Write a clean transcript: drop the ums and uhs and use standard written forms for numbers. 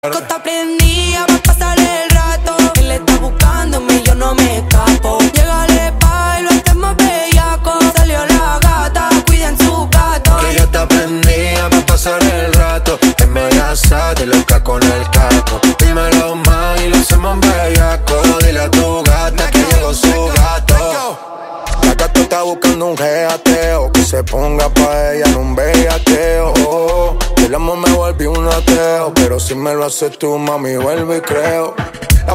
Está prendida pa' pasar el rato. Él está buscándome, yo no me escapo. Llegale pa' y lo hacemos bellaco. Salió la gata, cuiden su gato. Que ella está prendida pa' pasar el rato. Embarazada y loca con el caco. Dímelo más y lo hacemos bellaco. Dile a tu gata que llegó su gato. La gata está buscando un jeateo, que se ponga pa' ella en un bellaqueo. El amor me volvió un ateo, pero si me lo haces tú, mami, vuelvo y creo.